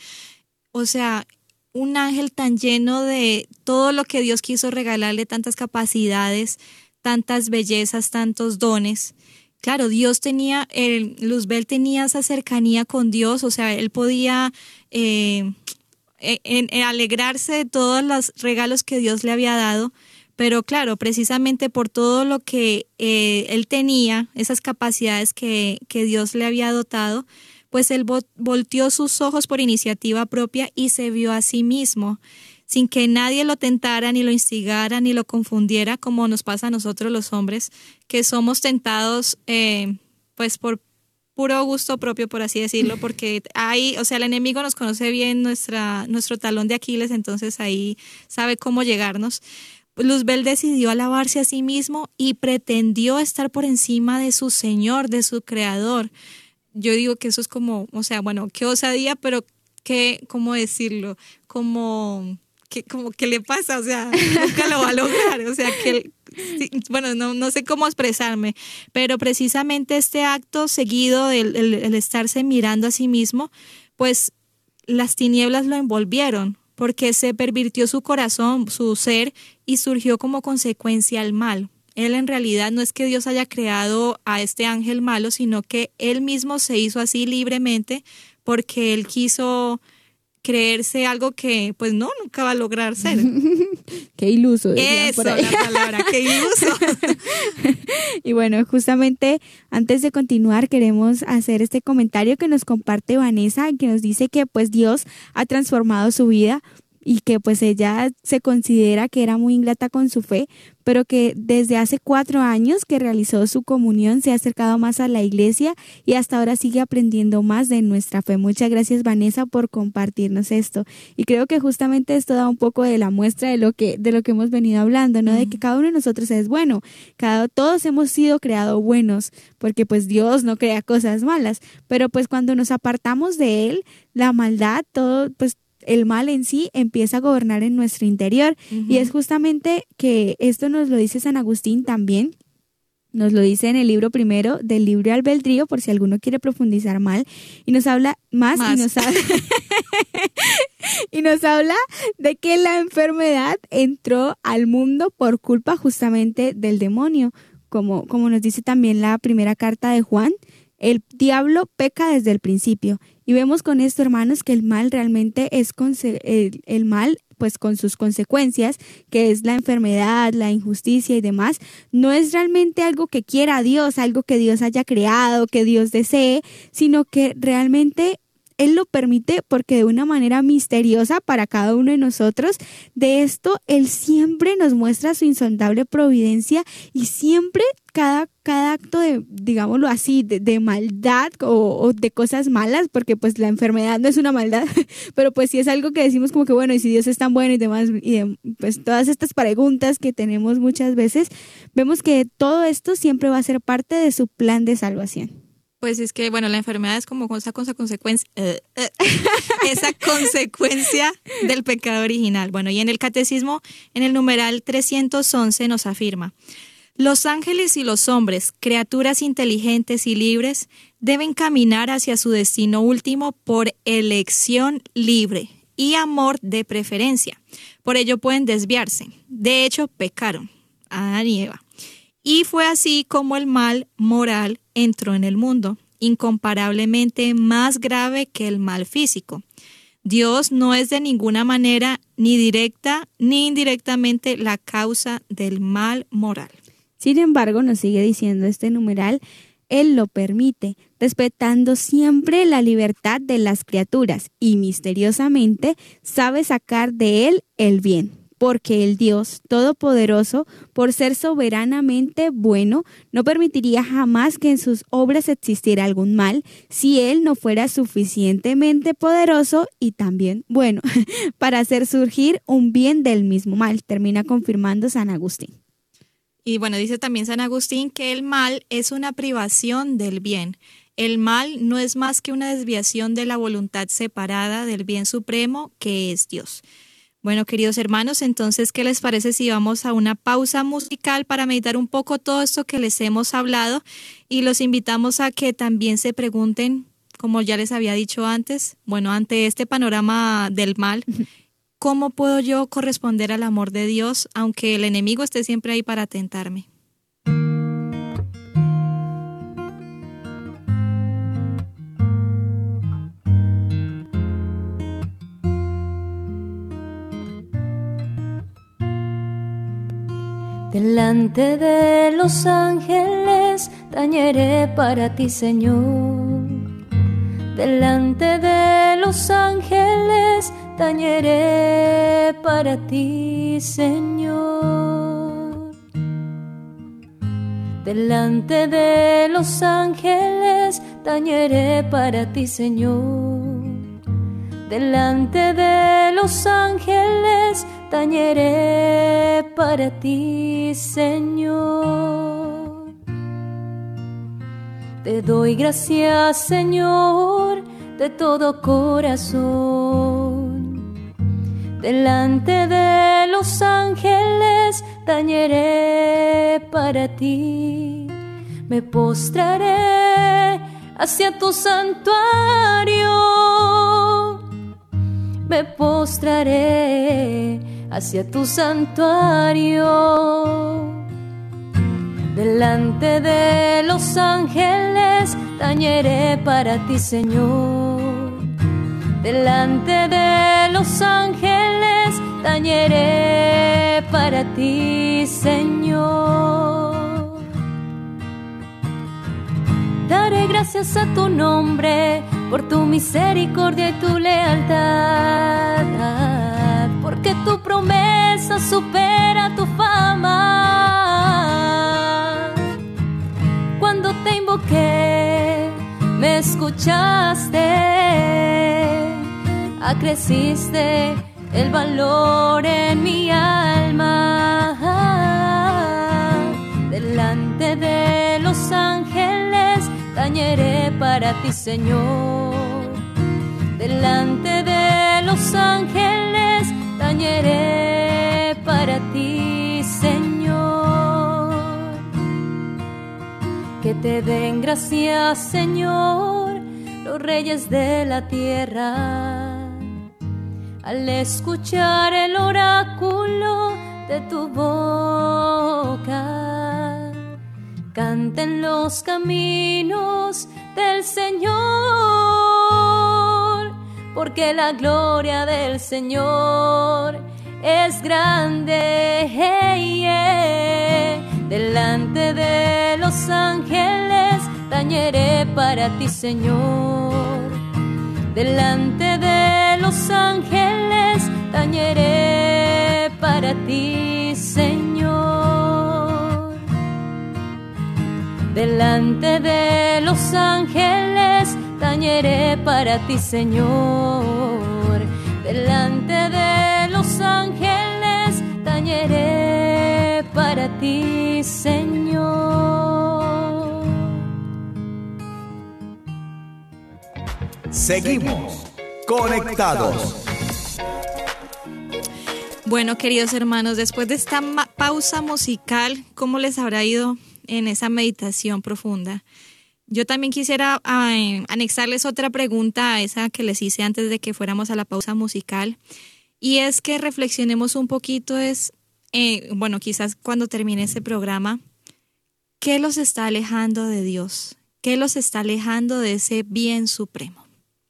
o sea, un ángel tan lleno de todo lo que Dios quiso regalarle, tantas capacidades, tantas bellezas, tantos dones. Claro, Dios tenía, el, Luzbel tenía esa cercanía con Dios, o sea, él podía eh, en, en alegrarse de todos los regalos que Dios le había dado. Pero claro, precisamente por todo lo que eh, él tenía, esas capacidades que, que Dios le había dotado, pues él vo- volteó sus ojos por iniciativa propia y se vio a sí mismo, sin que nadie lo tentara, ni lo instigara, ni lo confundiera, como nos pasa a nosotros los hombres, que somos tentados eh, pues por puro gusto propio, por así decirlo, porque ahí, o sea, el enemigo nos conoce bien nuestra, nuestro talón de Aquiles, entonces ahí sabe cómo llegarnos. Luzbel decidió alabarse a sí mismo y pretendió estar por encima de su Señor, de su Creador. Yo digo que eso es como, o sea, bueno, qué osadía, pero qué, ¿cómo decirlo? Como, ¿qué, como, ¿qué le pasa? O sea, nunca lo va a lograr. O sea, que, bueno, no, no sé cómo expresarme, pero precisamente este acto seguido, el, el, el estarse mirando a sí mismo, pues las tinieblas lo envolvieron, porque se pervirtió su corazón, su ser, y surgió como consecuencia el mal. Él en realidad no es que Dios haya creado a este ángel malo, sino que él mismo se hizo así libremente porque él quiso creerse algo que pues no, nunca va a lograr ser. Qué iluso. Eso, la palabra, qué iluso. Y bueno, justamente antes de continuar queremos hacer este comentario que nos comparte Vanessa, que nos dice que pues Dios ha transformado su vida y que pues ella se considera que era muy ingrata con su fe, pero que desde hace cuatro años que realizó su comunión se ha acercado más a la iglesia y hasta ahora sigue aprendiendo más de nuestra fe. Muchas gracias, Vanessa, por compartirnos esto. Y creo que justamente esto da un poco de la muestra de lo que, de lo que hemos venido hablando, ¿no? Mm. De que cada uno de nosotros es bueno. Cada, todos hemos sido creados buenos, porque pues Dios no crea cosas malas. Pero pues cuando nos apartamos de Él, la maldad, todo, pues el mal en sí empieza a gobernar en nuestro interior. Uh-huh. Y es justamente que esto nos lo dice San Agustín también, nos lo dice en el libro primero del libre albedrío, por si alguno quiere profundizar mal, y nos habla más, más. Y, nos habla, y nos habla de que la enfermedad entró al mundo por culpa justamente del demonio, como, como nos dice también la primera carta de Juan. El diablo peca desde el principio. Y vemos con esto, hermanos, que el mal realmente es conse- el, el mal, pues con sus consecuencias, que es la enfermedad, la injusticia y demás, no es realmente algo que quiera Dios, algo que Dios haya creado, que Dios desee, sino que realmente Él lo permite porque de una manera misteriosa para cada uno de nosotros, de esto Él siempre nos muestra su insondable providencia y siempre cada, cada acto de, digámoslo así, de, de maldad o, o de cosas malas, porque pues la enfermedad no es una maldad, pero pues sí es algo que decimos como que bueno, y si Dios es tan bueno y demás, y de, pues todas estas preguntas que tenemos muchas veces, vemos que todo esto siempre va a ser parte de su plan de salvación. Pues es que, bueno, la enfermedad es como esa, esa consecuencia, uh, uh, esa consecuencia del pecado original. Bueno, y en el Catecismo, en el numeral trescientos once nos afirma: los ángeles y los hombres, criaturas inteligentes y libres, deben caminar hacia su destino último por elección libre y amor de preferencia. Por ello pueden desviarse. De hecho, pecaron, Adán y Eva. Y fue así como el mal moral entró en el mundo, incomparablemente más grave que el mal físico. Dios no es de ninguna manera ni directa ni indirectamente la causa del mal moral. Sin embargo, nos sigue diciendo este numeral, Él lo permite, respetando siempre la libertad de las criaturas y misteriosamente sabe sacar de él el bien. Porque el Dios Todopoderoso, por ser soberanamente bueno, no permitiría jamás que en sus obras existiera algún mal, si Él no fuera suficientemente poderoso y también bueno, para hacer surgir un bien del mismo mal, termina confirmando San Agustín. Y bueno, dice también San Agustín que el mal es una privación del bien. El mal no es más que una desviación de la voluntad separada del bien supremo que es Dios. Bueno, queridos hermanos, entonces, ¿qué les parece si vamos a una pausa musical para meditar un poco todo esto que les hemos hablado? Y los invitamos a que también se pregunten, como ya les había dicho antes, bueno, ante este panorama del mal, ¿cómo puedo yo corresponder al amor de Dios, aunque el enemigo esté siempre ahí para tentarme? Delante de los ángeles tañeré para ti, Señor. Delante de los ángeles tañeré para ti, Señor. Delante de los ángeles tañeré para ti, Señor. Delante de los ángeles tañeré para ti, Señor. Te doy gracias, Señor, de todo corazón. Delante de los ángeles tañeré para ti. Me postraré hacia tu santuario. Me postraré hacia tu santuario. Delante de los ángeles tañeré para ti, Señor. Delante de los ángeles tañeré para ti, Señor. Daré gracias a tu nombre por tu misericordia y tu lealtad. promesa supera tu fama. Cuando te invoqué, me escuchaste, acreciste el valor en mi alma. Delante de los ángeles tañeré para ti, Señor. Delante de los ángeles tañeré para ti, Señor. Que te den gracias, Señor, los reyes de la tierra, al escuchar el oráculo de tu boca. Canten los caminos del Señor, porque la gloria del Señor es grande. Hey, yeah. Delante de los ángeles tañeré para ti, Señor. Delante de los ángeles tañeré para ti, Señor. Delante de los ángeles tañeré para ti, Señor. Delante de los ángeles tañeré para ti, Señor. Seguimos conectados. Bueno, queridos hermanos, después de esta ma- pausa musical, ¿cómo les habrá ido en esa meditación profunda? Yo también quisiera eh, anexarles otra pregunta a esa que les hice antes de que fuéramos a la pausa musical, y es que reflexionemos un poquito, es, eh, bueno, quizás cuando termine este programa, ¿qué los está alejando de Dios? ¿Qué los está alejando de ese bien supremo?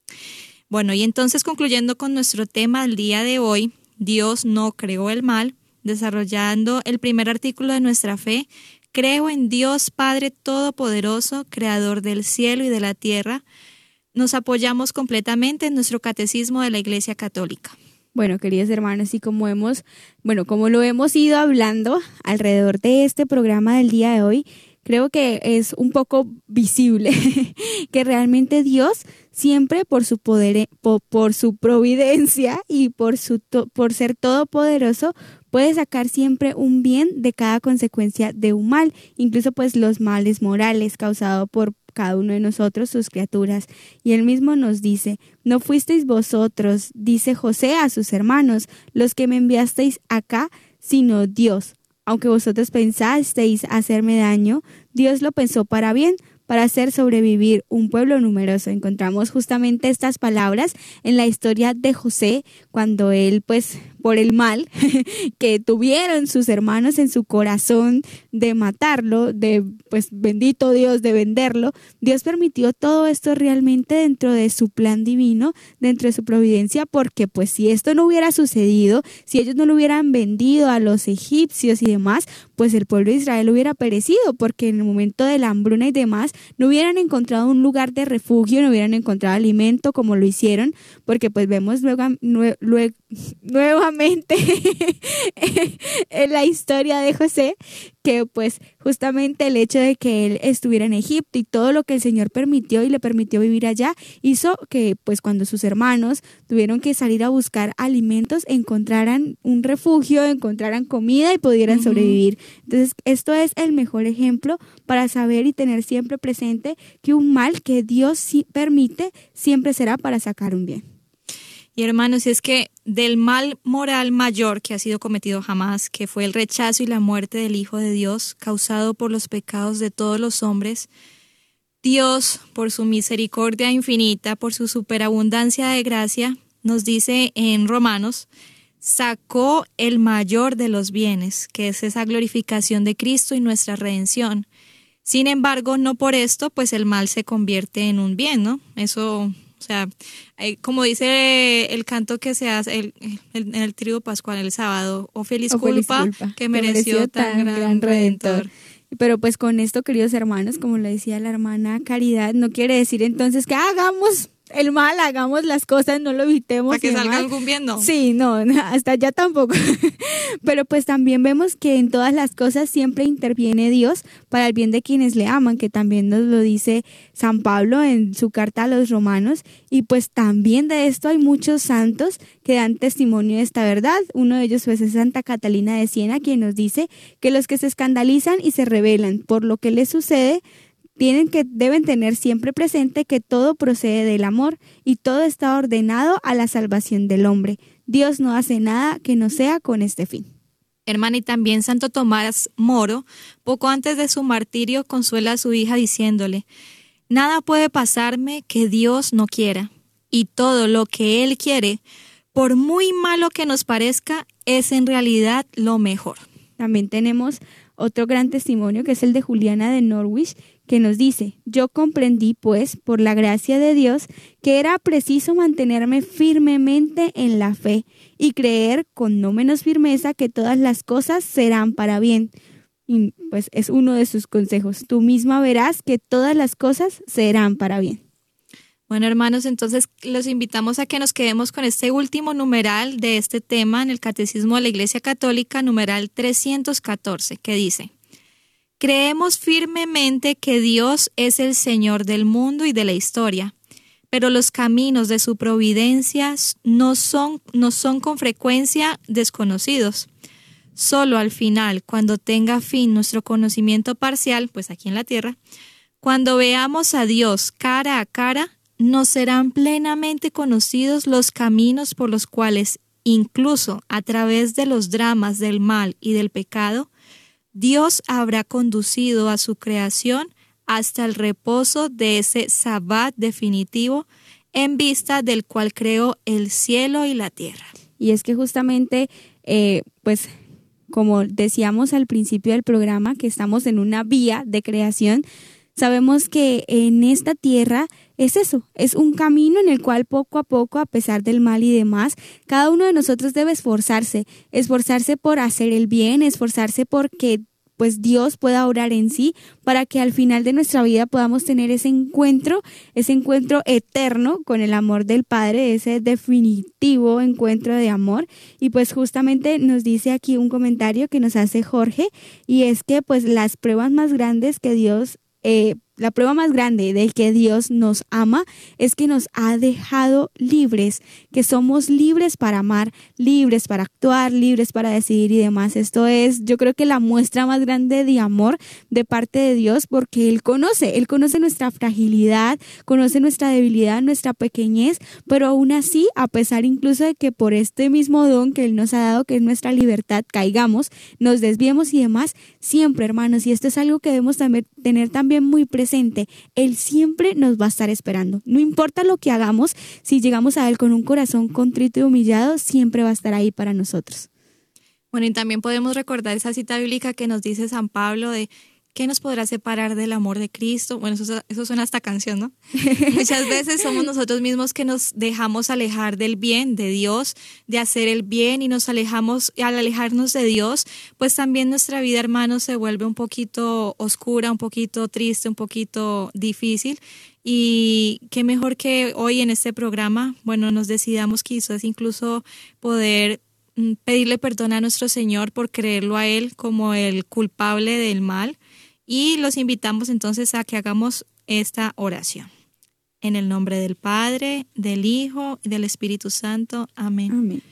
Bueno, y entonces concluyendo con nuestro tema del día de hoy, Dios no creó el mal, desarrollando el primer artículo de nuestra fe: creo en Dios Padre Todopoderoso, Creador del cielo y de la tierra. Nos apoyamos completamente en nuestro catecismo de la Iglesia Católica. Bueno, queridos hermanos, y como hemos, bueno, como lo hemos ido hablando alrededor de este programa del día de hoy, creo que es un poco visible que realmente Dios siempre por su poder, por, por su providencia y por su to, por ser todopoderoso, puede sacar siempre un bien de cada consecuencia de un mal, incluso pues los males morales causados por cada uno de nosotros, sus criaturas. Y él mismo nos dice: no fuisteis vosotros, dice José a sus hermanos, los que me enviasteis acá, sino Dios. Aunque vosotros pensasteis hacerme daño, Dios lo pensó para bien, para hacer sobrevivir un pueblo numeroso. Encontramos justamente estas palabras en la historia de José, cuando él, pues, por el mal que tuvieron sus hermanos en su corazón de matarlo, de, pues, bendito Dios, de venderlo, Dios permitió todo esto realmente dentro de su plan divino, dentro de su providencia, porque, pues, si esto no hubiera sucedido, si ellos no lo hubieran vendido a los egipcios y demás, pues el pueblo de Israel hubiera perecido, porque en el momento de la hambruna y demás, no hubieran encontrado un lugar de refugio, no hubieran encontrado alimento como lo hicieron, porque pues vemos luego, nue, luego nuevamente en la historia de José, que pues justamente el hecho de que él estuviera en Egipto y todo lo que el Señor permitió y le permitió vivir allá, hizo que pues cuando sus hermanos tuvieron que salir a buscar alimentos, encontraran un refugio, encontraran comida y pudieran uh-huh. sobrevivir. Entonces esto es el mejor ejemplo para saber y tener siempre presente que un mal que Dios sí permite siempre será para sacar un bien. Y hermanos, es que del mal moral mayor que ha sido cometido jamás, que fue el rechazo y la muerte del Hijo de Dios, causado por los pecados de todos los hombres, Dios, por su misericordia infinita, por su superabundancia de gracia, nos dice en Romanos, sacó el mayor de los bienes, que es esa glorificación de Cristo y nuestra redención. Sin embargo, no por esto, pues el mal se convierte en un bien, ¿no? Eso... O sea, como dice el canto que se hace el, el, en el triduo pascual el sábado, oh feliz, oh, culpa, feliz culpa que mereció, mereció tan, tan gran, gran redentor. redentor. Pero pues con esto, queridos hermanos, como lo decía la hermana Caridad, no quiere decir entonces que hagamos el mal, hagamos las cosas, no lo evitemos. Para que y salga demás. algún bien, no. Sí, no, hasta allá tampoco. Pero pues también vemos que en todas las cosas siempre interviene Dios para el bien de quienes le aman, que también nos lo dice San Pablo en su carta a los romanos. Y pues también de esto hay muchos santos que dan testimonio de esta verdad. Uno de ellos pues es Santa Catalina de Siena, quien nos dice que los que se escandalizan y se rebelan por lo que les sucede, tienen que, deben tener siempre presente que todo procede del amor y todo está ordenado a la salvación del hombre. Dios no hace nada que no sea con este fin. Hermana, y también Santo Tomás Moro, poco antes de su martirio, consuela a su hija diciéndole: nada puede pasarme que Dios no quiera, y todo lo que Él quiere, por muy malo que nos parezca, es en realidad lo mejor. También tenemos otro gran testimonio que es el de Juliana de Norwich, que nos dice: yo comprendí pues por la gracia de Dios que era preciso mantenerme firmemente en la fe y creer con no menos firmeza que todas las cosas serán para bien. Y pues es uno de sus consejos: tú misma verás que todas las cosas serán para bien. Bueno, hermanos, entonces los invitamos a que nos quedemos con este último numeral de este tema en el Catecismo de la Iglesia Católica, numeral trescientos catorce, que dice: creemos firmemente que Dios es el Señor del mundo y de la historia, pero los caminos de su providencia no son, no son con frecuencia desconocidos. Solo al final, cuando tenga fin nuestro conocimiento parcial, pues aquí en la tierra, cuando veamos a Dios cara a cara, nos serán plenamente conocidos los caminos por los cuales, incluso a través de los dramas del mal y del pecado, Dios habrá conducido a su creación hasta el reposo de ese sabbat definitivo, en vista del cual creó el cielo y la tierra. Y es que justamente, eh, pues, como decíamos al principio del programa, que estamos en una vía de creación, sabemos que en esta tierra es eso, es un camino en el cual poco a poco, a pesar del mal y demás, cada uno de nosotros debe esforzarse, esforzarse por hacer el bien, esforzarse porque pues Dios pueda obrar en sí, para que al final de nuestra vida podamos tener ese encuentro, ese encuentro eterno con el amor del Padre, ese definitivo encuentro de amor. Y pues justamente nos dice aquí un comentario que nos hace Jorge, y es que pues las pruebas más grandes que Dios Eh, la prueba más grande de que Dios nos ama es que nos ha dejado libres, que somos libres para amar, libres para actuar, libres para decidir y demás. Esto es, yo creo que la muestra más grande de amor de parte de Dios, porque Él conoce, Él conoce nuestra fragilidad, conoce nuestra debilidad, nuestra pequeñez, pero aún así, a pesar incluso de que por este mismo don que Él nos ha dado, que es nuestra libertad, caigamos, nos desviemos y demás, siempre, hermanos, y esto es algo que debemos también tener también muy presente, Él siempre nos va a estar esperando. No importa lo que hagamos, si llegamos a Él con un corazón contrito y humillado, siempre va a estar ahí para nosotros. Bueno, y también podemos recordar esa cita bíblica que nos dice San Pablo de ¿qué nos podrá separar del amor de Cristo? Bueno, eso, eso suena hasta canción, ¿no? Muchas veces somos nosotros mismos que nos dejamos alejar del bien, de Dios, de hacer el bien, y nos alejamos, al alejarnos de Dios, pues también nuestra vida, hermanos, se vuelve un poquito oscura, un poquito triste, un poquito difícil. Y qué mejor que hoy en este programa, bueno, nos decidamos quizás incluso poder pedirle perdón a nuestro Señor por creerlo a Él como el culpable del mal. Y los invitamos entonces a que hagamos esta oración. En el nombre del Padre, del Hijo y del Espíritu Santo. Amén. Amén.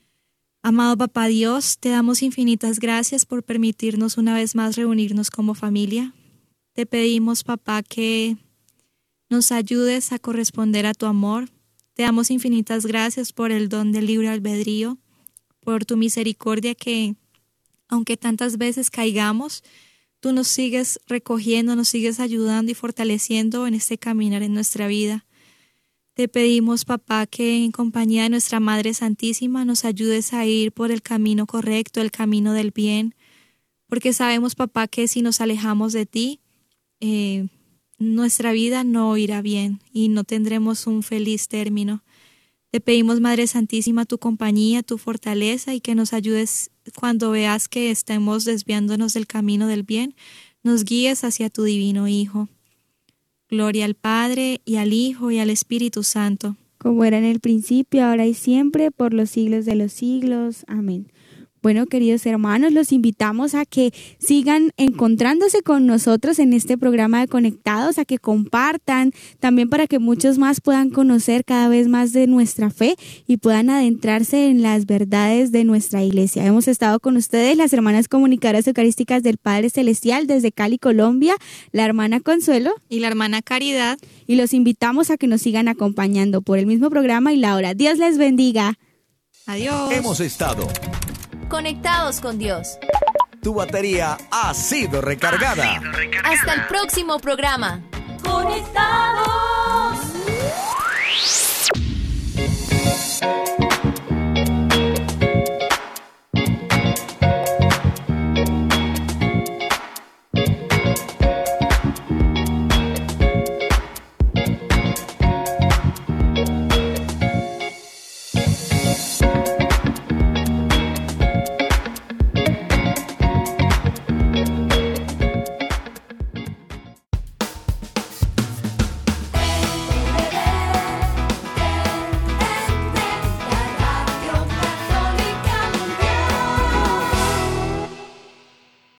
Amado Papá Dios, te damos infinitas gracias por permitirnos una vez más reunirnos como familia. Te pedimos, Papá, que nos ayudes a corresponder a tu amor. Te damos infinitas gracias por el don del libre albedrío, por tu misericordia que, aunque tantas veces caigamos, tú nos sigues recogiendo, nos sigues ayudando y fortaleciendo en este caminar en nuestra vida. Te pedimos, Papá, que en compañía de nuestra Madre Santísima nos ayudes a ir por el camino correcto, el camino del bien, porque sabemos, Papá, que si nos alejamos de ti, eh, nuestra vida no irá bien y no tendremos un feliz término. Te pedimos, Madre Santísima, tu compañía, tu fortaleza, y que nos ayudes cuando veas que estemos desviándonos del camino del bien, nos guíes hacia tu divino Hijo. Gloria al Padre, y al Hijo, y al Espíritu Santo. Como era en el principio, ahora y siempre, por los siglos de los siglos. Amén. Bueno, queridos hermanos, los invitamos a que sigan encontrándose con nosotros en este programa de Conectados, a que compartan, también para que muchos más puedan conocer cada vez más de nuestra fe y puedan adentrarse en las verdades de nuestra iglesia. Hemos estado con ustedes las hermanas comunicadoras eucarísticas del Padre Celestial desde Cali, Colombia, la hermana Consuelo y la hermana Caridad. Y los invitamos a que nos sigan acompañando por el mismo programa y la hora. Dios les bendiga. Adiós. Hemos estado conectados con Dios. Tu batería ha sido recargada. Ha sido recargada. Hasta el próximo programa. Conectados.